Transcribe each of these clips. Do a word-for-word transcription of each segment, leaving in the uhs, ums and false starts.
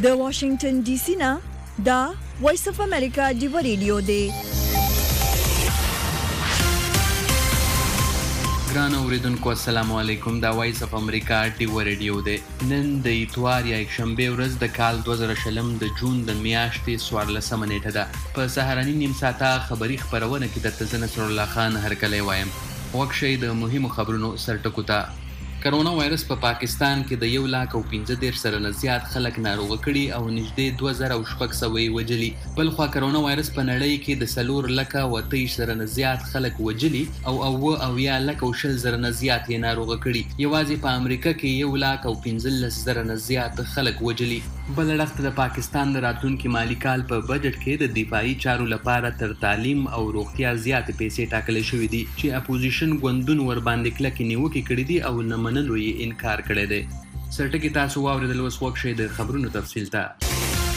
د واشنگټن ډي سي نه دا وایس اف امریکا دی ریډیو دی. ګران اوریدونکو السلام علیکم. دا وایس اف امریکا دی ریډیو دی. نن د اتوار یا یکشنبه ورځ د کال دوه زره شلم د جون د میاشتې څوارلسمه نیټه ده. په سهارني نیم ساعته خبري خبرونه کې د تزن نصر الله خان هرکلی وایم. وکشي د مهمو خبرونو سرټکو ته. کرونا وایرس په پا پاکستان کې د یو لاک او پنځه دېرش سره نه زیات خلک ناروغه کړي او نږدې دوه زره او شپږ سوه یې وجلي. بل خوا کرونا وایرس په نړۍ کې د څلور لکه او اته ویشت سره نه زیات خلک وجلي او اوه اویا لکه او شل زره نه زیات یې ناروغه کړي. یوازې په امریکا کې یو لاک او پنځلس زره نه زیات خلک وجلي. بل اړخ د پاکستان د راتلونکي مالي کال په بجټ کې د دفاعي چارو لپاره تر تعلیم او روغتیا زیاتې پیسې ټاکلې شوې دي چې اپوزیشن ګوندونو ورباندې کلکې نیوکې کړې دي او نه منلو یې انکار کړی دی. سرټکي تاسو واورېدل، اوس وکشئ د خبرونو تفصیل ته.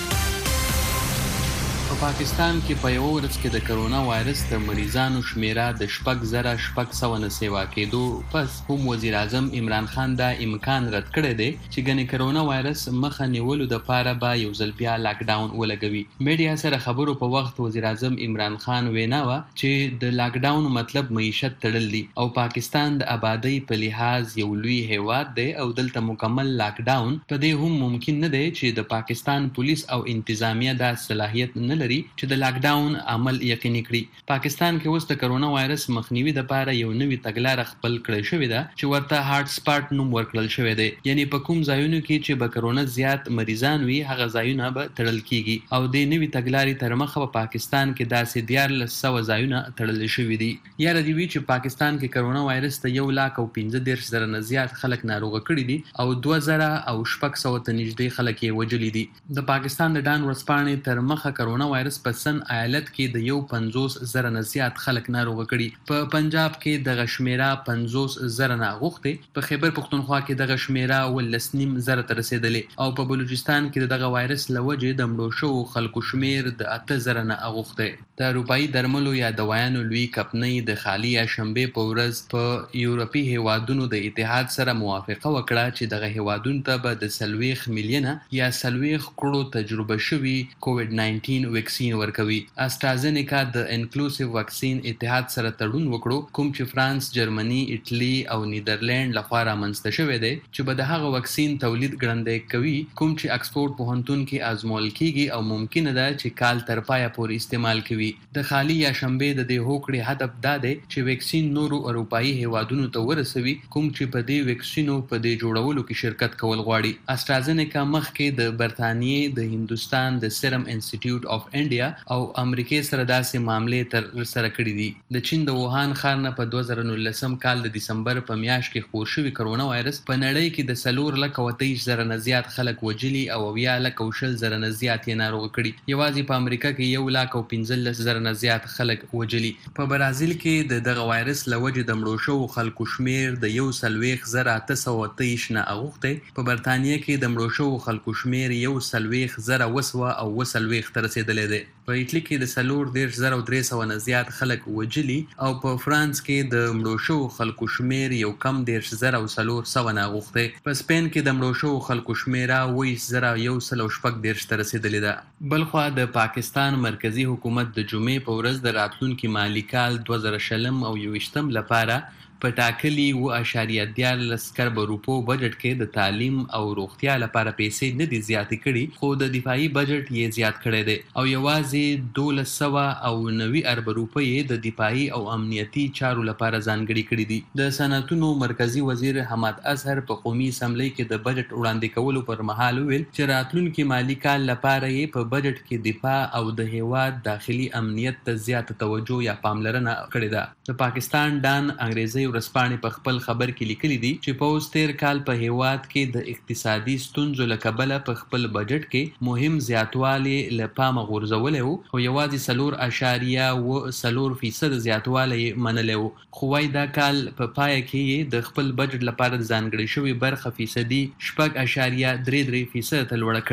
په پاکستان کې په یو ورځ کې د کرونا وایرس د مریضانو شمیره د شپږ زره شپږ سوه نه سیوا کېدو پس هم وزیر اعظم عمران خان دا امکان رد کړی دی چې ګنې کرونا وایرس مخه نیولو دپاره به یو ځل بیا لاک ډاون ولګوي. میډیا سره خبرو په وخت وزیر اعظم عمران خان وینا وه چې د لاک ډاون مطلب معیشت تړل دي او پاکستان د آبادۍ په لحاظ یو لوی هیواد دی او دلته مکمل لاک ډاون په دې هم ممکن نه دی چې د پاکستان پولیس او انتظامیه دا صلاحیت نه لري چې د لاک ډاون عمل یقیني کړي. پاکستان کې اوس د کرونا وایرس مخنیوي لپاره یو نوی تګلاره خپل کړی شوې ده چې ورته هارټ سپاټ نوم ورکړل شوی دی. یعنی په کوم ځایونو کې چې به کرونا زیات مریضان وي هغه ځایونه به تړل کیږي او د نوي تګلارې تر مخه په پاکستان کې داسې دیارلس سوه ځایونه تړل شوي دي. یاره دې وي چې پاکستان کې کرونا وایرس ته یو لاک او پنځه دېرش زره نه زیات خلک ناروغه کړي دي او دوه زره او شپږ سوه ته نږدې خلک یې وجلي دي. د پاکستان د ډان ورځپاڼې تر مخه کرونا وایرس په سن ایالت کې د یو پنځوس زره نه زیات خلک ناروغه کړي. په پنجاب کې دغه شمیره پنځوس زره نه اوښتې. په خیبر پښتونخوا کې دغه شمیره اوولس نیم زره ته رسېدلې او په بلوچستان کې د دغه وایرس له وجې د مړو شوو خلکو شمیر د اته زره نه اوښتی. د اروپایي درملو یا دوایانو لوی کمپنۍ د خالي یا شنبې په ورځ په یورپي هیوادونو د اتحاد سره موافقه وکړه چې دغه هیوادونو ته به د څلوېښت میلیونه یا څلوېښت کروړو تجربه شوي کووډ ناینټین ویکسین ورکوي. اسټرازینیکا د انکلوسیو واکسین اتحاد سره تړون وکړو کوم چې فرانس، جرمني، ایټالي او نیدرلینډ لخوا رامنځته شوی دی چې به د هغه واکسین تولید ګړندی کوي کوم چې اکسفورډ پوهنتون کې ازمول کیږي او ممکنه ده چې کال تر پایه پورې استعمال کوي. د خالي یا شنبې د دې هوکړې هدف دا دی چې ویکسین نورو اروپایي هیوادونو ته ورسوي کوم چې په دې ویکسینو په دې جوړولو کې شرکت کول غواړي. اسټرازینیکا مخکې د برتانیې، د هندوستان د سیرم انسټیټیوټ اف انډیا او امریکې سره داسې معاملې تر سره کړي دي. د چین د ووهان ښار نه په دوه زره نولسم کال د دسمبر په میاشت کې خپور شوي کرونا وایرس په نړۍ کې د څلور لکه او اته ویشت زره نه زیات خلک وجلي او اویا لکه او شل زره نه زیات یې ناروغه کړي. یوازې په امریکا کې یو لاک او پنځلس زره نه زیات خلک وجلي. په برازیل کې د دغه وایرس له وجې د مړو شوو خلکو شمیر د یو څلوېښت زره اته سوه اته ویشت نه اوښتی. په برتانیه کې د مړو شوو خلکو شمیر یو څلوېښت زره اوه سوه او اوه څلوېښت ته رسېدلی دی. په ایټلي کې د څلور دېرش زره او درې سوه نه زیات خلک وجلي او په فرانس کې د مړو شوو خلکو شمیر یو کم دېرش زره او څلور سوه نه اوښتی. په سپین کې د مړو شوو خلکو شمیره اوه ویشت زره یو سل او شپږ دېرش ته رسېدلې ده. بل خوا د پاکستان مرکزي حکومت د جمعې په ورځ د راتلونکي مالي کال دوه زره شلم او یوویشتم لپاره په ټاکلي اوه اعشاریه دیارلس کربه روپو بجټ کې د تعلیم او روغتیا لپاره پیسې نه دي زیاتې کړي خو د دفاعي بجټ یې زیات کړی دی او یوازې دولس سوه او نوي اربه روپۍ یې د دفاعي او امنیتي چارو لپاره ځانګړي کړي دي. د صنعتونو مرکزي وزیر حماد اظهر په قومي اسمبلۍ کې د بجټ وړاندې کولو پر مهال وویل چې راتلونکي مالي کال لپاره یې په بجټ کې دفاع او د هیواد داخلي امنیت ته زیاته توجه یا پاملرنه کړې ده. د پاکستان ډان انګریزي ورځپاڼې په خپل خبر کې لیکلي دي چې په اوس تیر کال په هیواد کې د اقتصادي ستونزو له کبله په خپل بجټ کې مهم زیاتوالی له پامه غورځولی و خو یوازې څلور اعشاریه اوه څلور فیصد زیاتوالی یې منلی و. خو وایي دا کال په پایه کې یې د خپل بجټ لپاره ځانګړې شوې برخه فیصدي شپږ اعشاریه درې درې فیصد ته لوړه کړې وه.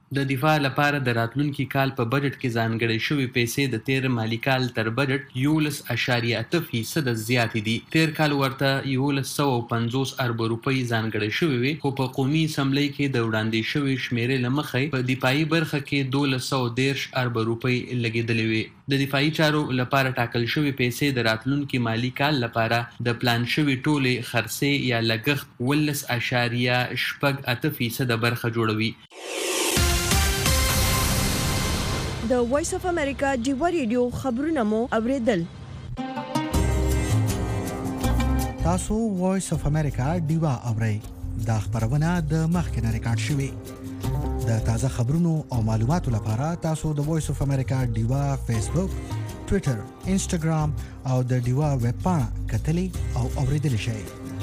د دفاع لپاره د راتلونکي کال په بجټ کې ځانګړې شوې پیسې د تیر مالی کال تر بجټ یولس اعشاریه اته فیصد زیاتې دي. تیر کال ورته یولس سوه پنځوس اربه روپۍ ځانګړې شوې وې، خو په قومي اسمبلۍ کې د وړاندې شوې شمیرې له مخې په دفاعي برخه کې دولس سوه دېرش اربه روپۍ لګېدلې وې. د دفاعي چارو لپاره ټاکل شوې پیسې د راتلونکي مالی کال لپاره د پلان شوې ټولې خرڅې یا لګښت ولس اعشاریه شپږ اته فیصد برخه جوړوي. د وایس اف امریکا ډیوا ریډیو خبرونه مو اوریدل. تاسو وایس اف امریکا ډیوا اورئ. دا خبرونه د مخکنه ریکارډ شوې. د تازه خبرونو او معلوماتو لپاره تاسو د وایس اف امریکا ډیوا فیسبوک، ټوئیټر، انسټاګرام او د ډیوا ویب پاڼه کتلی او اوریدل شئ.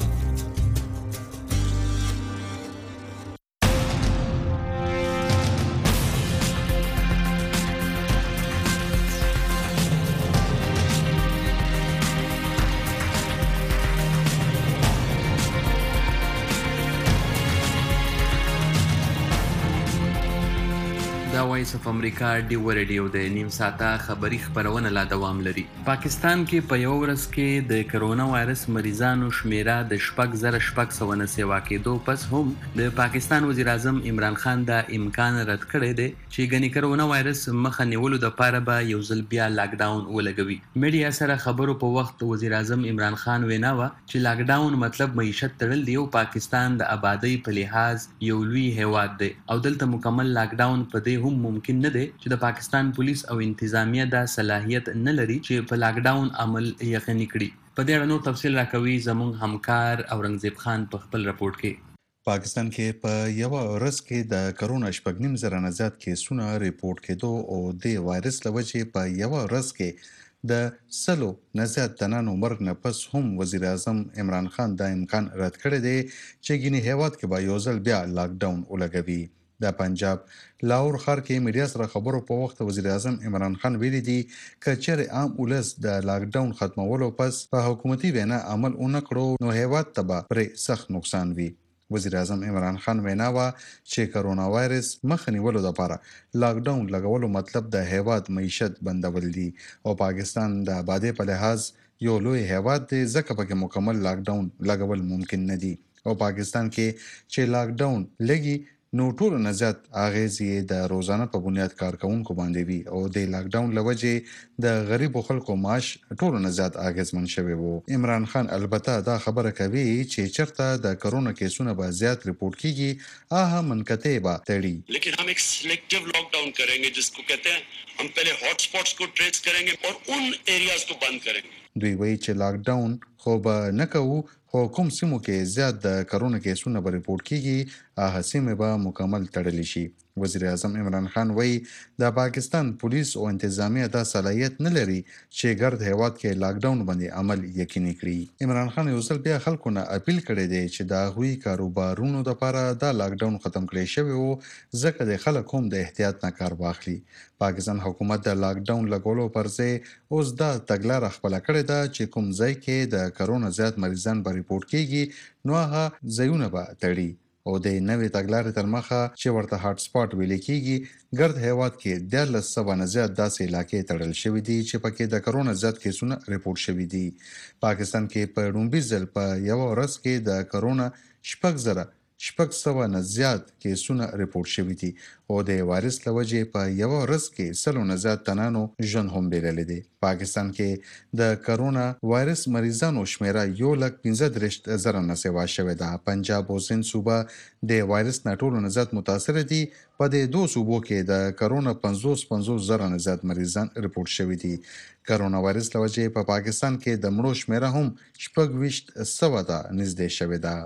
وایس اف امریکا ډیوا ریډیو د نیم ساعته خبری خبرونه لا دوام لري. پاکستان کې په یو ورځ کې د کرونا وایرس مریضانو شمیره د شپږ زره شپږ سوه نه سیوا کېدو پس هم د پاکستان وزیر اعظم عمران خان دا امکان رد کړی دی چې ګنې کرونا وایرس مخه نیولو دپاره به یو ځل بیا لاک ډاون ولګوي. میډیا سره خبرو په وخت وزیر اعظم عمران خان وینا وه چې لاک ډاون مطلب معیشت تړل دی او پاکستان د آبادۍ په لحاظ یو لوی هیواد دی او دلته مکمل لاک ډاون په دې هم ممکن نه دی چې د پاکستان پولیس او انتظامیه دا صلاحیت نه لري چې په لاک ډاون عمل یقیني کړي. په دې اړه نور تفصیل راکوي زموږ همکار اورنګزیب خان په خپل رپورټ کې. پاکستان کې په یوه ورځ کې د کرونا شپږ نیم زره نه زیات کیسونه ریپورټ کېدو او د وایرس له وجې په یوه ورځ کې د سلو نه زیات تنانو مرګ نه پس هم وزیر اعظم عمران خان دا امکان رد کړی دی چې ګینې هیواد کې به یو ځل بیا لاک ډاون ولګوي. د پنجاب لاهور ښار کې میډیا سره خبرو په وخت وزیر اعظم عمران خان ویلي دي که چېرې عام ولس د لاک ډاون ختمولو پس په حکومتي وینا عمل ونه کړو نو هیواد ته به پرې سخت نقصان وي. وزیر اعظم عمران خان وینا وه چې کرونا وایرس مخه نیولو دپاره لاک ډاون لګولو مطلب د هیواد معیشت بندول دي او پاکستان د آبادۍ په لحاظ یو لوی هیواد دی ځکه پکې مکمل لاک ډاون لګول ممکن نه دي او پاکستان کې چې لاک ډاون لګي نو ټولو نه زیات اغیز یې د روزانه په بنیاد کارکوونکو باندې وي او د لاک ډاون له وجې د غریبو خلکو معاش ټولو نه زیات اغیزمن شوی و. عمران خان البته دا خبره کوي چې چرته د کرونا کیسونه به زیات ریپورټ کیږي آها منقطع به تړي. लेकिन हम एक सिलेक्टिव लॉकडाउन करेंगे जिसको कहते हैं हम पहले हॉट स्पॉट्स को ट्रेस करेंगे और उन एरियाज को बंद करेंगे. دوی وایي چې لاک ډاون خو به نه کوو خو کوم سیمو کې زیات د کرونا کیسونه به ریپورټ کیږي هغه سیمې به مکمل تړلی شي. وزیر اعظم عمران خان وایي د پاکستان پولیس او انتظامیه دا صلاحیت نه لري چې ګرد هیواد کې لاک ډاون باندې عمل یقیني کړي. عمران خان یو ځل بیا خلکو نه اپیل کړی دی چې د هغوی کاروبارونو دپاره دا لاک ډاون ختم کړی شوی و ځکه د خلک هم د احتیاط نه کار واخلي. پاکستان حکومت د لاک ډاون لګولو پر ځای اوس دا تګلاره خپله کړې ده چې کوم ځای کې د کرونا زیات مریضان به ریپورټ کیږي نو هغه ځایونه به تړي او د نوې تګلارې تر مخه چې ورته هاټ سپاټ ویل کیږي ګرد هیواد کې دیارلس سوه نه زیات داسې علاقې تړل شوي دي چې پکې د کرونا زیات کیسونه ریپورټ شوي دي. پاکستان کې په لومړي ځل په یوه ورځ کې د کرونا شپږ زره شپږ سوه نه زیات کیسونه ریپورټ شوي دي او د وایرس له وجې په یوه ورځ کې سلو نه زیات تنانو ژوند هم بېللی دی. پاکستان کې د کرونا وایرس مریضانو شمیره یو لک پنځه دېرش زره نه سیوا شوې ده. پنجاب او سند صوبه د وایرس نه ټولو نه زیات متاثره دي. په دې دوه صوبو کې د کرونا پنځوس پنځوس زره نه زیات مریضان ریپورټ شوي دي. کرونا وایرس له وجې په پاکستان کې د مړو شمیره هم شپږ ویشت سوه ته نږدې شوې ده.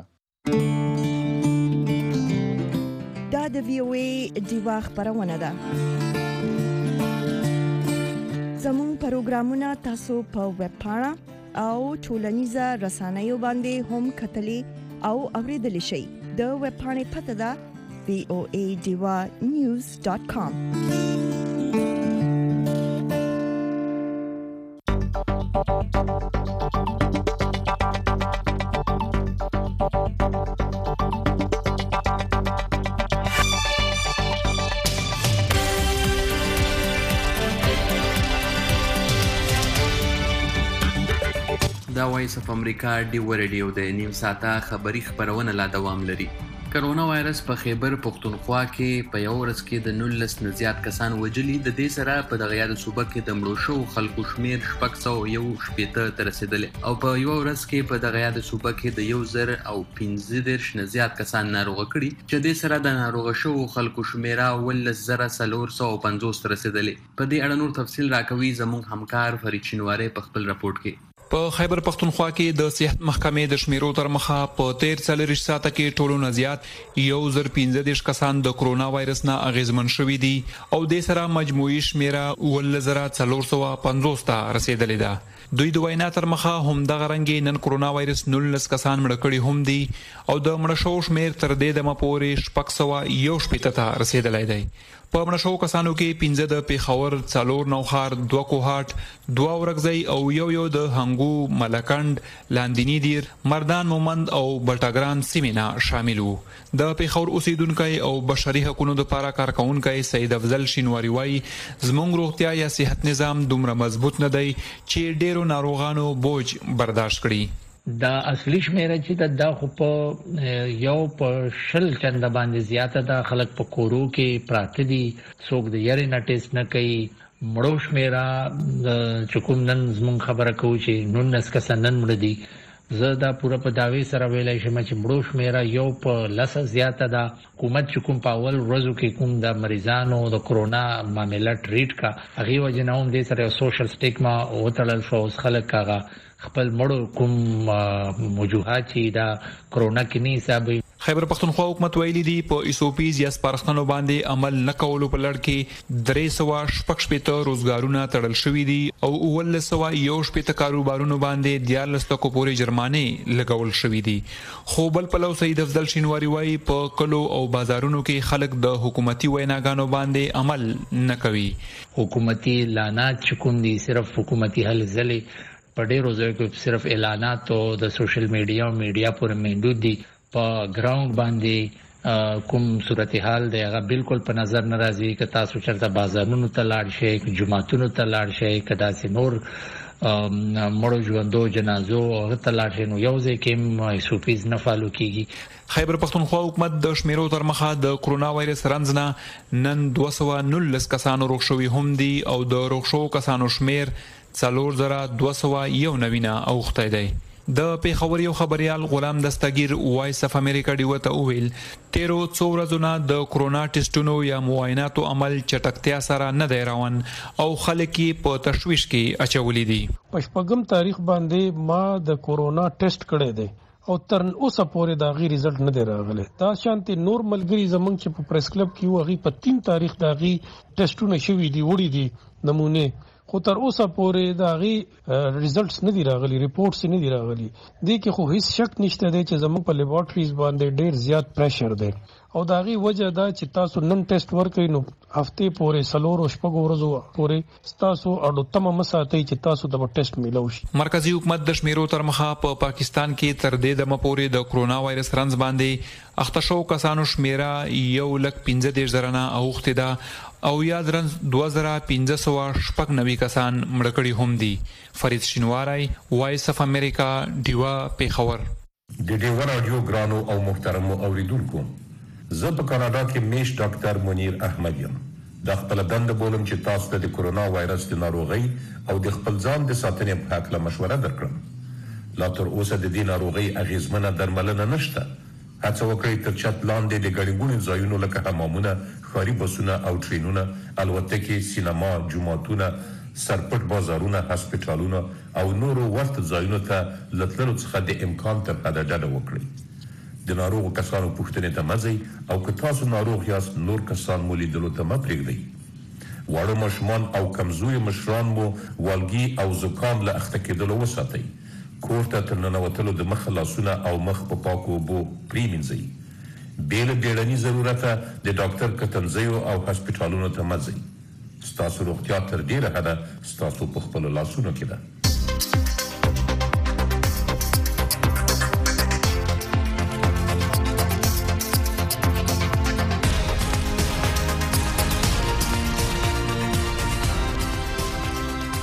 دا د وی او ای ډیوا خبرونه ده. زموږ پروګرامونه تاسو په ویب پاڼه او ټولنیزه رسنیو باندې هم کتلی او اوریدلی شئ. د ویب پاڼې پته ده وی او ای ډیوا نیوز ډاټ کام. دا وایس اف امریکا ډیو ریډیو د نیم ساعته خبری خبرونه لا دوام لري. کرونا وایرس په خیبر پختونخوا کې په یو ورځ کې د نولس نه زیات کسان وژلي. د دې سره په دغه یاد صوبه کې د مړو شو خلکو شمیر شپږ سوه یو شپېته ته رسیدلی او په یو ورځ کې په دغه یاد صوبه کې د یو زر او پنځه دېرش نه زیات کسان ناروغه کړي چې دې سره د ناروغه شو خلکو شمیره اوولس زره څلور سوه پنځوس ته رسیدلی. په دې اړه نور تفصیل راکوي زموږ همکار فرید شینواری په خپل راپورټ کې. په خیبر پختونخوا کې د صحت محکمې د شمیرو تر مخه په تیر څلوېښت ساعته کې ټولو نه زیات یو زر پنځه دېرش کسان د کرونا وایرس نه اغېزمن شوي دي او دې سره مجموعي شمیره اوولس زره څلور سوه پنځوس ته رسیدلې ده. دوی د وینا تر مخه همدغه رنګې نن کرونا وایرس نولس کسان مړه کړي هم دي او د مړه شوو شمیر تر دې دمه پورې شپږ سوه یو شپېته ته رسیدلی دی. په مړه شوو کسانو کې پنځه د پېښور، څلور نوښار، دوه کوهاټ، دوه اورګزی او یو یو د هنګو، ملکنډ، لاندیني دیر، مردان مومند او بټګران سیمې نه شامل وو. د پېښور اوسیدونکی او بشري حقوقو لپاره کارکونکی سید افضل شینواری وایي زموږ روغتیا یا صحت نظام دومره مضبوط نه دی چې ډیرو ناروغانو بوج برداشت کړي. دا اصلي شمیره چې دا خو په یو په شل چنده باندې زیاته ده. خلک په کورو کې پراته دي، څوک د یاري نه ټیسټ نه کوي. مړو شمیره چې کوم نن زموږ خبره کوو چې نولس کسان نن مړه دي. زه دا پوره په داوی سره ویلای شم چې مړو شمیره یو په لسه زیاته ده. حکومت چې کوم په اول ورځو کې کوم د مریضانو د کرونا معاملې ټریټ کا هغه وجه نه هم دې سره سوشل سټیګما او تړل شو. خلک هغه خپل مړو کوم موجوهات چې دا کرونا کې نه حسابي. خیبر پختونخوا حکومت ویلي دی په ایسوپیز یا سپارښتنو باندې عمل نه کولو په لړ کې درې سوه شپږ شپېته روزګارونه تړل شوي دي او اوولس سوه یو شپېته کاروبارونو باندې دیارلس لکو پورې جرمانې لګول شوي دي. خو بل پلو سید افضل شینواری وایي په کلو او بازارونو کې خلک د حکومتي ویناګانو باندې عمل نه کوي. حکومتي اعلانات چې کوم دي صرف حکومتي هلې ځلې په ډېرو ځایو کې صرف اعلانات او د سوشل میډیا او میډیا پورې محدود دي. په ګراوند باندې کوم صورتحال دی هغه بالکل په نظر نه راځي. که تاسو چېرته بازارونو ته لاړ شئ، که جوماتونو ته لاړ شئ، که داسې نور مړو ژوندو جنازو هغه ته لاړ شئ، نو یو ځای کې هم ایسوپیز نه فالو کیږي. خیبر پختونخوا حکومت د شمیرو تر مخه د کرونا وایرس رنځ نه نن دوه سوه نولس کسانو روغ شوي هم دي او د روغ شوو کسانو شمیر څلور زره دوه سوه یو نوینه اوښتی دی. د پېښور یو خبريال غلام دستگیر وایس اف امریکا ډیو ته وویل تیرو څو ورځو نه د کرونا ټیسټونو یا معایناتو عمل چټکتیا سره نه دی روان او خلک یې په تشویش کې اچولي دي. په شپږم تاریخ باندې ما د کرونا ټیسټ کړی دی او تر اوسه پورې دا غي رزلټ نه دی راغلی. دا شانتي نور ملګری زمونږ چې په پریس کلب کې وغي په تین تاریخ دا غي ټیسټونه شوي دي وړي دي نمونه، خو تر اوسه پورې دا غي ریزلټس نه دی راغلي، ریپورتس نه دی راغلي. دې کې خو هیڅ شک نشته دی چې زموږ په لیبارټریز باندې ډیر زیات پریشر دی او دا غي وجه دا چې تاسو نن ټیسټ ورکړئ نو هفته پورې سلور او شپږ ورځې پورې تاسو اډو تم مساتې چې تاسو د ټیسټ میلو شي. مرکزی حکومت د شمیرو تر مخه په پا پاکستان کې تر دې د مپورې د کرونا وایرس رنځ باندې اخته شو کسانو شمیره یو لک پنځه دېرش زره نه اوښتې ده او یاد رنځ دوه زره پنځه سوه شپږ نوي کسان مړه کړي هم دي. فرید شینواری، وایس اف امریکا، ډیوا، پېښور. د ډیوا رادیو ګرانو او محترمو اوریدونکو، زه په کاناډا کې میش ډاکټر منیر احمد یم. د خپل دنده بولم چې تاسو ته د کرونا وایرس د ناروغۍ او د خپل ځان د ساتنې په هکله مشوره درکړم. لا تر اوسه د دې ناروغۍ اغیزمنه درملنه نشته. هڅه وکړئ تر چت لاندې د ګڼې ګوڼې ځایونو لکه حمامونه، ښاري بسونه او ټرینونه، الوتکې، سینما، جوماتونه، سرپټ بازارونه، هسپټالونه او نورو ورته ځایونو ته له تللو څخه د امکان تر حده ډډه وکړئ. د ناروغو کسانو پوښتنې ته مه ځئ او که تاسو ناروغ یاست نور کسان مو لیدلو ته مه پرېږدئ. واړه ماشومان او کمزوري مشران مو والګي او زکام له اخته کېدلو وساتئ. کور ته تر ننوتلو د مخ لاسونه او مخ په پاکو اوبو پرېمینځئ. بې له بیړني ضرورته د ډاکټر کتنځیو او هسپټالونو ته مه ځئ. ستاسو روغتیا تر ډېره حده ستاسو په خپلو لاسونو کې ده. دا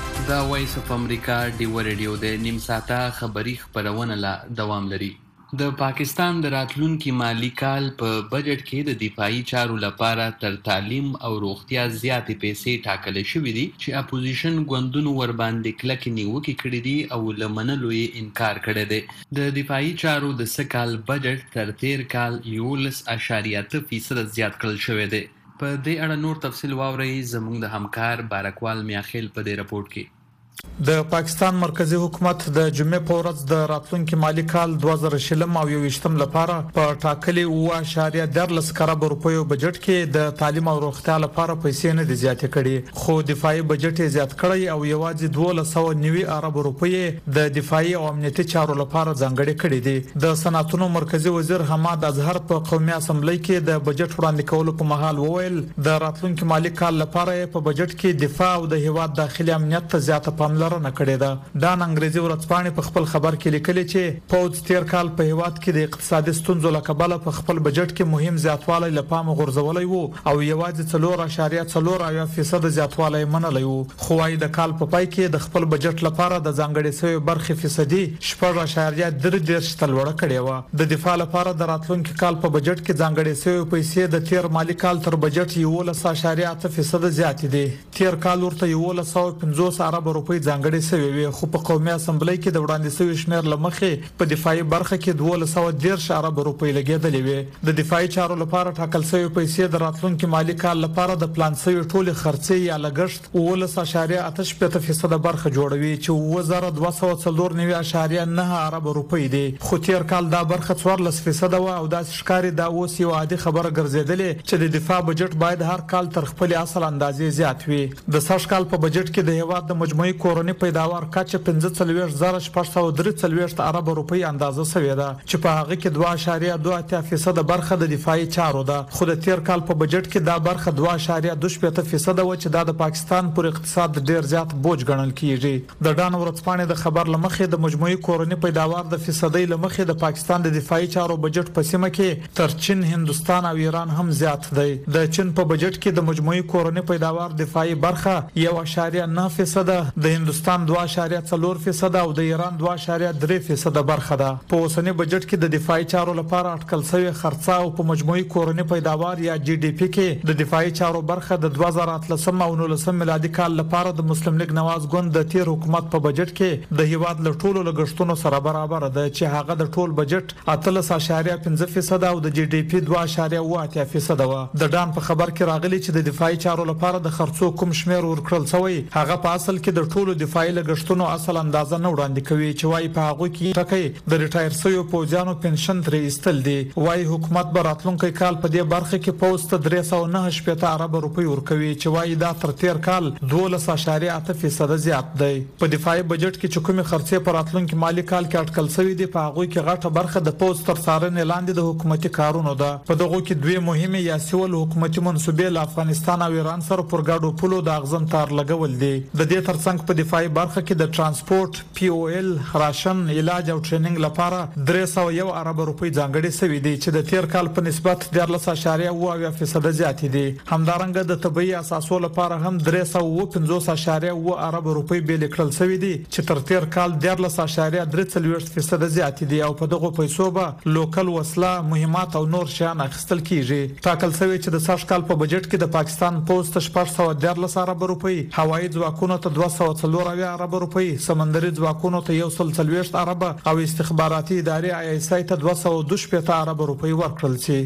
دا وایس اف امریکا ډیو ریډیو د نیم ساعته خبری خبرونه لا دوام لري. د پاکستان د راتلونکي مالی کال په بجټ کې د دفاعي چارو لپاره تر تعلیم او روغتیا زیاتې پیسې ټاکل شوې دي چې اپوزیشن ګوندونو ور باندې کلکې نیوکې کړې دي او له منلو یې انکار کړی دی. د دفاعي چارو د سکال بجټ تر تیر کال یولس اشاریه اته فیصد زیات کړل شوی دی. په دې اړه نور تفصیل واورئ زموږ د همکار بارکوال میاخیل په دې رپورت کې. د پاکستان مرکزی حکومت د جمعې په ورځ د راتلونکي مالی کال دوه زره شلم او یوویشتم لپاره په ټاکلي اوه اشاریه دیارلس کروڑ روپیو بجټ کې د تعلیم او روغتیا لپاره پیسې نه دي زیاتې کړي، خو دفاعي بجټ یې زیات کړی او یوازې دوه سوه نوي ارب روپۍ د دفاعي او امنیتي چارو لپاره ځانګړي کړي دي. د صنعتونو مرکزی وزیر حماد اظهر په قومي اسمبلی کې د بجټ وړاندې کولو په مهال وویل د راتلونکي مالی کال لپاره په بجټ کې دفاع او د هیواد داخلي امنیت ته زیاته پاملرنه کړې ده. دا انګریزي ورځپاڼې په خپل خبر کې لیکلي چې پوز تیر کال په هیواد کې د اقتصادي ستونزو لکبله په خپل بجټ کې مهم زیاتوالی لپاره غورځولای وو او یوازې څلور اشاریه څلور اویا فیصد زیاتوالی منلای وو، خو وايي د کال په پای کې د خپل بجټ لپاره د ځانګړي شوی برخې فیصدي شپږ اشاریه درې دېرش تلوړه کړې و. د دفاع لپاره د راتلونکي کال په بجټ کې ځانګړي شوی پیسې د تیر مالی کال تر بجټ یولس اشاریه اته فیصد زیات دي. تیر کال ورته یولس سوه پنځوس ارب روپۍ ځانګړي سوي وي، خو په قومي اسمبلی کې د وړاندې شوی شمیر لمخې په دفاعي برخه کې دوه سوه دېرش ارب روپۍ لګیدلې وي. د دفاعي چارو لپاره ټاکل شوی پیسې د راتلونکي مالی کال لپاره د پلان شوی ټولې خرڅې یا لګښت اوولس اشاریه اته شپږ فیصد برخه جوړوي چې اوه زره دوه سوه څلور نوي اشاریه نه ارب روپۍ دي، خو تیر کال دا برخه څوارلس فیصد و او دا ښکاري دا اوس یو عادي خبره ګرځیدلې چې د دفاع بجټ باید هر کال تر خپل اصل اندازې زیات وي. د سږ کال په بجټ کې د هیواد د مجموعي کورنۍ پیداوار کچه پنځه څلوېښت زره شپږ سوه درې څلوېښت ارب روپۍ اندازه شوې ده چې په هغه کې دوه اشاریه دوه اتیا فیصد برخه د دفاعي چارو ده، خو د تیر کال په بجټ کې دا برخه دوه اشاریه دوه شپېته فیصد و چې دا د پاکستان پر اقتصاد ډیر زیات بوج ګڼل کیږي. د ډان ورځپاڼې د خبر لمخې د مجموعي کورنۍ پیداوار د فیصدۍ لمخې د پاکستان د دفاعي چارو بجټ په سیمه کې تر چین، هندستان او ایران هم زیات دی. د چین په بجټ کې د مجموعي کورنۍ پیداوار دفاعي برخه یو اشاریه نه فیصد، د هندستان دوه اشاریه څلور فیصد او د ایران دوه اشاریه درې فیصد برخه ده. په اوسنی بجټ کې د دفاعي چارو لپاره اټکل شوی خرڅه او په مجموعي کورنۍ پیداوار یا جی ډي پی کې د دفاعي چارو برخه د دوه زره اتلسم او نولسم میلادي کال لپاره د مسلم لیگ نواز ګوند د تیر حکومت په بجټ کې د هیواد له ټولو لګښتونو سره برابر ده چې هغه د ټول بجټ اتلس اشاریه پنځه فیصد او د جی ډي پی دوه اشاریه اوه اتیا فیصد و. د ډان په خبر کې راغلي چې د دفاعي چارو لپاره د خرڅو کوم شمیر ورکړل شوی هغه په اصل کې د ټولو دفاعي لګښتونو اصل اندازه نه وړاندې کوي چې وايي په هغه کې ټکي د ریټایر شویو پوځیانو پنشن ترې ایستل دي. وايي حکومت به راتلونکي کال په دې برخه کې پوسټ درې سوه نه شپېته ارب روپۍ ورکوي چې وايي دا تر تیر کال دولس اشاریه اته فیصد زیات دی. په دفاعي بجټ کې چې کومې خرڅې په راتلونکي مالی کال کې اټکل شوی دي په هغه کې غټه برخه د پوسټ تر څارنې لاندې د حکومتي کارونو ده. په دغه کې دوه مهمه یا سیول حکومتي منصوبې له افغانستان او ایران سره پر ګډو پولو د اغزن تار لګول دي. د دې ترڅنګ په دفاعي برخه کې د ترانسپورت، پی او ال، راشن، علاج او ټریننګ لپاره درې سوه یو ارب روپۍ ځانګړي شوي دي چې د تیر کال په نسبت دیارلس اشاریه اوه اویا فیصد زیات دي. همدارنګه د طبي اساسو لپاره هم درې سوه اوه پنځوس اشاریه اوه ارب روپۍ بیل کړل شوي دي چې تر تیر کال دیارلس اشاریه درې څلوېښت فیصد زیات دي او په دغه پیسو به لوکل وسله، مهمات او نور شیان اخیستل کیږي. ټاکل شوی چې د سږ کال په بجټ کې د پاکستان پوسټ شپږ سوه دیارلس ارب روپۍ، هوایي ځواکونو ته دوه سوه څلور اویا ارب روپۍ، سمندري ځواکونو ته یو سل څلوېښت ارب او استخباراتي ادارې آی اس آی ته دوه سوه دوه شپېته ارب روپۍ ورکړل شي.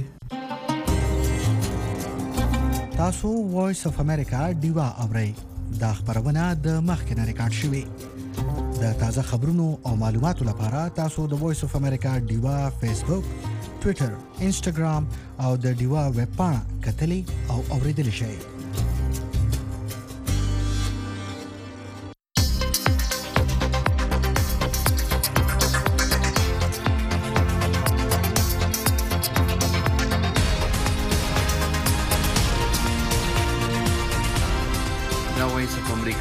تاسو وایس اف امریکا ډیوا اورئ. دا خبرونه د مخکنه ریکارډ شوې. د تازه خبرونو او معلوماتو لپاره تاسو د وایس اف امریکا ډیوا فیسبوک، ټوئیټر، انسټاګرام او د ډیوا ویب پاڼه کتلی او اوریدلی شئ.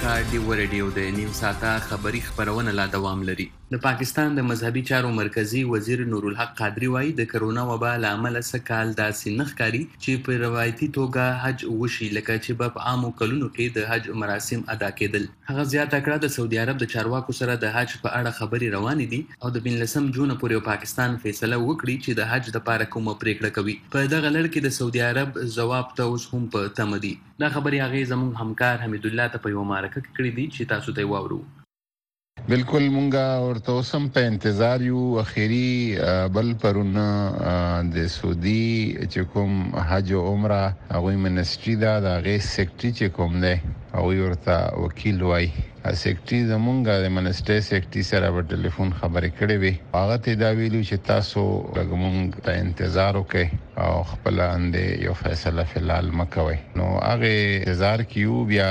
څخه ډیو رادیو د نیم ساعته خبری خبرونه لا دوام لري. د پاکستان د مذهبي چارو مرکزی وزیر نور الحق قادری وایي د کرونا وبا لامل سکهال داسې نخکاری چې په روایتي توګه حج وشي لکه چې په عامو کلونو کې د حج مراسم ادا کېدل. هغه زیاته کړه د سعودي عرب د چارواکو سره د حج په اړه خبري روانې دي او د بنلسم جون پورې پاکستان فیصله وکړي چې د حج لپاره کومه پریکړه کوي. په دغه لړ کې د سعودي عرب جواب ته اوس هم په تمه دي. دا خبري هغه زموږ همکار حمید الله ته په یو مارکه کې کړې دي چې تاسو ته واورو. بالکل مونږه ورته اوسم په انتظار یو. اخیری بل پرونه د سعودي چې کوم حج او عمره هغه منسټری دا د غي سیکټری چې کوم دی او ورته وکیل وای سیکټری زمونږه د منسټری سیکټری سره په ټلیفون خبرې کړې وي. هغه ته دا ویلو چې تاسو لګمونږ ته انتظار وکړئ او خپل اندې یو فیصله فلال مکوي. نو هغه انتظار کیو بیا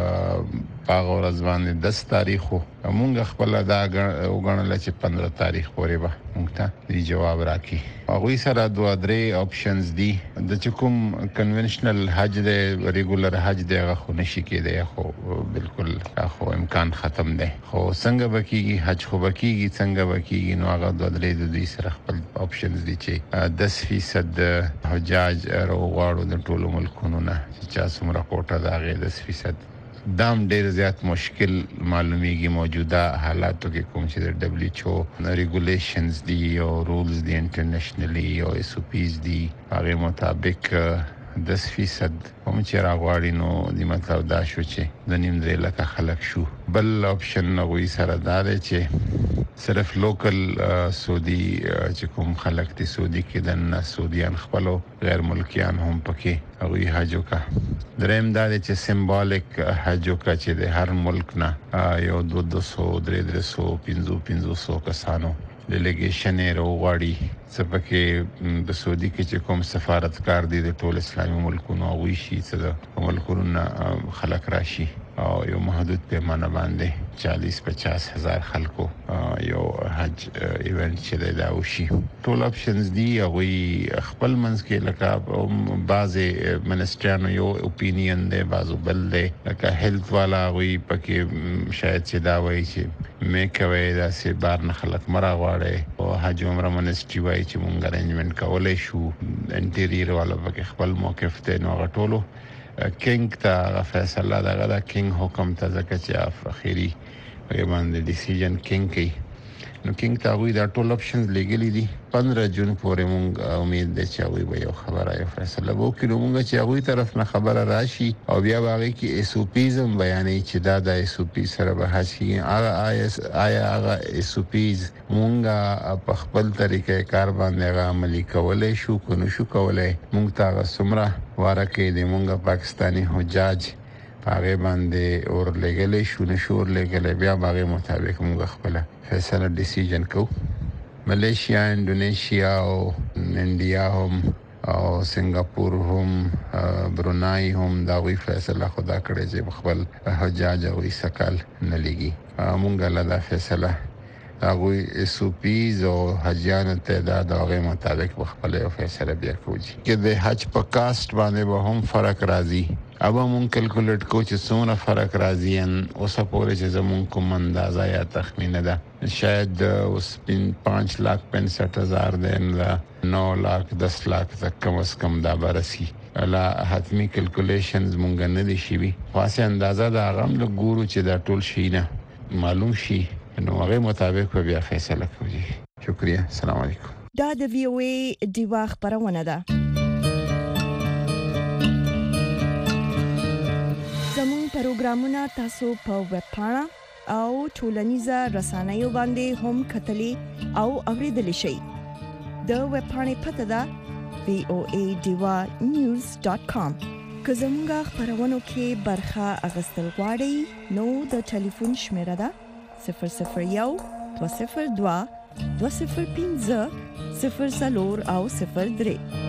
هغه ورځ باندې دس تاریخو مونږ خپل دا وګڼل چې پندرہ تاریخ پورې به مونږ ته دی جواب راکړي. هغه سره دوه درې آپشنز دي. د چکم کنونشنل حج دی ریګولر حج دی هغه خو نشي کېدی خو بالکل خو امکان ختم دی. خو څنګه بکیږي حج خو بکیږي څنګه بکیږي نو هغه دوه درې د دې سره خپل آپشنز دي چې دس فیصد حجاج راوغواړو د ټولو ملکونو نه چې چا څومره کوټه دا غي دس فیصد دام ډیر زیات مشکل معلومیږي موجوده حالاتو کې کوم چې د دبليو ایچ او ریګولیشنز دي او رولز دي انټرنیشنلی او اس او پیز دي هغه مطابق دس فیصد هم چې راغواړي نو د مطلب دا شو چې د نیم درې لکه خلک شو. بل آپشن نوې سره دا دی چې صرف لوکل سعودي چې کوم خلک دي سعودي کې د سعودیان خپلو غیر ملکیان هم پکې هغه حج وکړه. دریم دا دی چې سمبولیک حج وکړه چې د هر ملک نه یو دو دو سو درې درې سو پنځو پنځو سو کسانو ډیلیګیشن یې راوغواړي. څه پکې د سعودي کې چې کوم سفارتکار دي د ټول اسلامي ملکونو هغوی شي څه د ملکونو نه خلک راشي او یو محدود پیمانه باندې چالیس پچاس هزار خلکو یو حج ایونت چې دی دا وشي. ټول آپشنز دي هغوی خپل منځ کې لکه بعضې منسټریانو یو اپینین دی بعضو بل دی لکه هیلث والا هغوی پکې شاید چې دا وایي چې مې کوي داسې بار نه خلک مه راغواړئ او حج عمره منسټري وایي چې مونږ ارینجمنټ کولی شو. انټیریر والا پکې خپل موقف دی نو هغه ټولو کینګ ته فیصله دغه د کینګ حکم ته ځکه چې اخیری هغه باندې ډیسیژن کینګ کوي نو کینګ ته وی دا ټول آپشنز لګلې دي. پندرہ جون پورې مونږ امید ده چې هغه به یو خبره یو فیصله وکړي. مونږ چې هغه طرف نه خبره راشي او بیا باغې کې اس او پیزم بیانې چې دا د اس او پی سره به حسي هغه آیس آیا هغه اس او پیز مونږه په خپل طریقې کار باندې عملي کولای شو کو نو شو کولای. مونږ ته سمره وارکه دي مونږه پاکستانی حجاج هغه باندې اور لګلې شو نشور لګلې بیا هغه مطابق موږ خپل فیصله ډیسیژن کو. ملیشیا انډونیشیا او انډیا هم او سنگاپور هم برونای هم دا وی فیصله خدا کړی چې خپل حجاج او سکل نه لګي. مونږ له دا فیصله هغه اس او پیز او حجیانو تعداد هغه مطابق خپل فیصله بیا کوي چې د حج په کاست باندې به هم فرق راځي. ابا مون کیلکولیټ کو چې څومره فرق راځي ان اوس پورې چې زمون کوم اندازه یا تخمینه ده شاید اوس پانچ لاکھ پینسٹھ ہزار دین لا نو لاکھ دس لاکھ تک کم از کم دا برسي. لا حتمی کیلکولیشنز مونږ نه دي شي واسه اندازه دا غم له ګورو چې دا ټول شي نه معلوم شي نو هغه مطابق بیا فیصله کوي. شکریہ. السلام علیکم. دا د وی او ای دیوا خبرونه ده. زموږ پروګرامونه تاسو په ویب پاڼه او ټولنیزه رسنیو باندې هم کتلی او اوریدلی شئ. د ویب پاڼې پته ده وی او ای دیوا نیوز ډاٹ کام. که زموږ خبرونو کې برخه اخیستل غواړئ نو د ټلیفون شمیره ده صفر صفر یو دوه صفر دوه دوه صفر پنځه صفر څلور او صفر درې.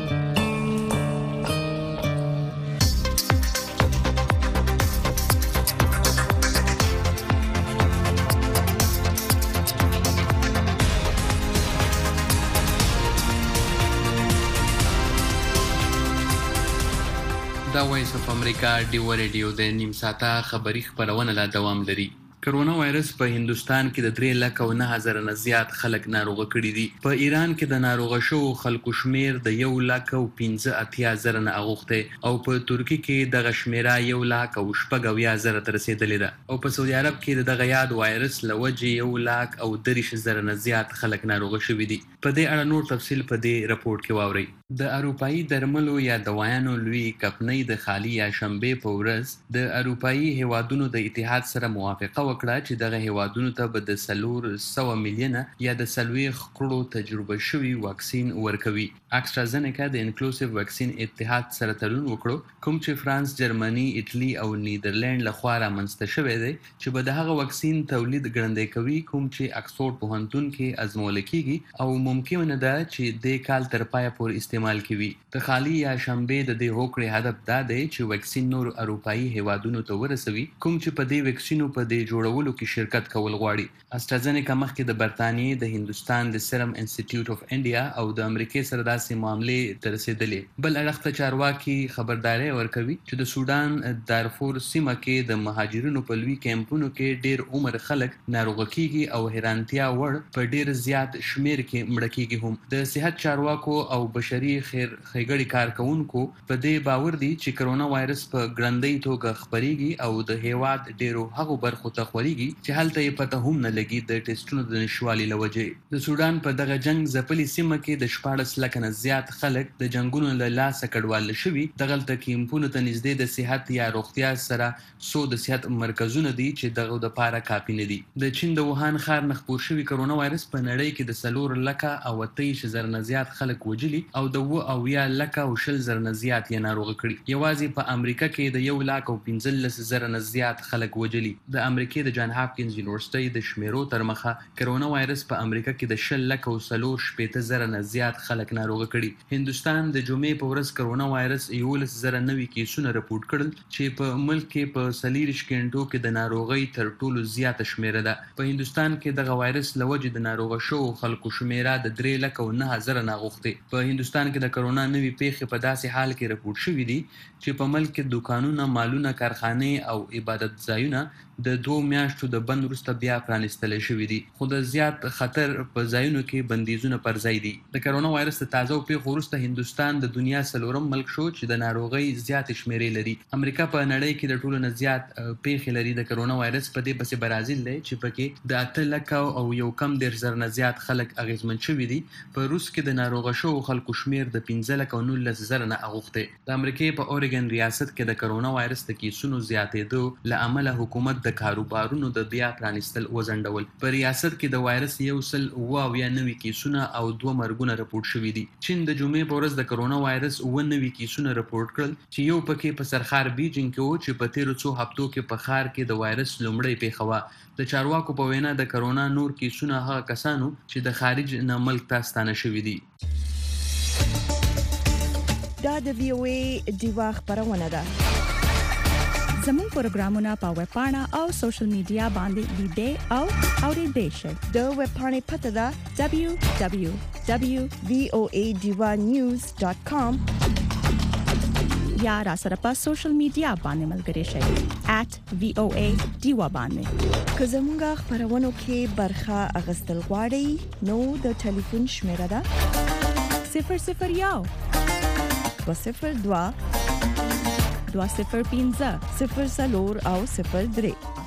دا وایس اف امریکا ډیو ریډیو د نیم ساعته خبری خبرونه لا دوام لري. کرونا وایرس په هندستان کې د درې لک او نه هزار نه زیات خلک ناروغه کړي دي. په ایران کې د ناروغه شو خلکو شمیر د یو لک او پنځه اتیا زره نه اوغته او په ترکی کې د غشمیره یو لک او شپږ اویا زره تر رسیدلې ده او په سعودي عرب کې د غیاد وایرس لوجه یو لک او دریش زره نه زیات خلک ناروغه شوي دي. په دې اړه نور تفصیل په دې رپورت کې واورئ. د اروپאי درملو یا دوايانو لوی کمپنۍ د خالي یا شنبه په ورځ د اروپאי هیوادونو د اتحاد سره موافقه وکړه چې دغه هیوادونو ته به د سلور سوه میلیونه یا د سلويخ کروڑو تجربه شوی واکسین ورکوي. اکسترازینیکا د انکلوسیو واکسین اتحاد سره تړون وکړو کوم چې فرانس، جرمني، ایټلی او نیدرلند لخوا رامنځته شوی دی چې به دغه واکسین تولید ګړندی کوي کوم چې اکسفورد پوهنتون کې ازمول کیږي او ممکنه ده چې د کال تر پای پورې استعمال کوي. د خالي یا شنبه د دې هوکړې هدف دا دی چې واکسین نور اروپאי هیوادونو ته ورسوي کوم چې په دې واکسینو په دې جوړولو کې شرکت کول غواړي. استرازینیکا مخکې د برتانیې، د هندستان د سیرم انسټیټیوټ اف انډیا او د امریکای سره داسې معاملې تر رسیدلې. بل اړخ ته چارواکي خبرداري ورکوي چې د سودان دارفور سیمه کې د مهاجرینو په لوی کیمپونو کې ډیر عمر خلک ناروغه کیږي او حیرانتیا وړ په ډیر زیات شمیر کې مړه کیږي. هم د صحت چارواکو او بشري خیر ښېګړې کارکونکو په دې باور دي چې کرونا وایرس په ګړندۍ توګه خپرېږي او د هیواد ډیرو هغو برخو ته خورېږي چې هلته یې پته هم نه لګي د ټیسټونو د نشوالي له وجې. د سودان په دغه جنگ ځپلې سیمه کې د شپاړس لکه نه زیات خلک د جنګونو له لاسه کډوال شوي. دغلته کیمپونو ته نږدې د صحت یا روغتیا سره څو د صحت مرکزونه دي چې دغه د پاره کافي نه دي. د چین د ووهان ښار نه خپور شوي کرونا وایرس په نړۍ کې د څلور لکه او اتهیش زره نه زیات خلک وجلي او د اوه اویا لکه او شل زره نه زیات یې ناروغه کړي. یوازې په امریکا کې د یو لک او پنځلس زره نه زیات خلک وجلي. د امریکای د جان هاپکینز یونیورسيټي د شمیرو تر مخه کرونا وایرس په امریکا کې د شل لک او څلور شپېته زره نه زیات خلک ناروغه کړي. هندستان د جمعې په ورځ کرونا وایرس یولس زره نوي کیسونه رپورټ کړل چې په ملک کې په څلېرویشت غنټو کې د ناروغۍ تر ټولو زیاته شمیره ده. په هندستان کې دغه وایرس لوجه د ناروغه شو خلکو شمیره د درې لک او نه هزار نه غوښتي. په هندستان کې د کرونا نوي پیښې په داسې حال کې رپورټ شوې دي چې په ملک کې دکانونه، مالونه، کارخانې او عبادت ځایونه د دوه میاشتو د بند وروسته بیا پرانیستل شوي دي خو د زیات خطر په ځایونو کې بندیزونه پر ځای دي. د کرونا وایرس د تازه پیښو وروسته هندستان د دنیا څلورم ملک شو چې د ناروغۍ زیات شمیرې لري. امریکا په نړۍ کې د ټولو نه زیات پیښې لري. د کرونا وایرس په دې پسې برازیل دی چې پکې د اته لکه او یو کم دېرش زره نه زیات خلک اغېزمن شوي دي. په روس کې د ناروغه شو خلکو شمیر د پنځه لکه او نولس زره نه اوغته. د امریکای په اورګن ریاست کې د کرونا وایرس د کیسونو زیاتېدو له امله حکومت د کاروبارونو د بیا پرانیستل وځنډول. په ریاست کې د وایرس یو سل اوه اویا نوي کیسونه او دوه مرګونه رپورټ شوي دي. چین د جمعې په ورځ د کرونا وایرس اوه نوي کیسونه رپورټ کړل چې یو پکې په سرخار بیجینګ کې و چې په تیرو څو هفتو کې په ښار کې د وایرس لومړی پیښه وه. د چارواکو په وینا د کرونا نور کیسونه هغه کسانو چې د خارج نه ملک ته ستانه شوي دي. دا د وی او ای دیوا خبرونه ده. زموږ پروګرامونه په ویب پاڼه او سوشل میډیا باندې لیدئ او اورئ شئ. د ویب پاڼې پته ده دبليو دبليو دبليو ډاټ وی او ای دیوا نیوز ډاټ کام یا را سره په سوشل میډیا باندې ملګري شئ ایٹ وی او ای دیوا باندې. که زموږ خبرونو کې برخه اغستل غواړئ نو د ټلیفون شمیره ده صفر صفر یو دو صفر دوه دوه صفر پنځه صفر څلور او صفر درې.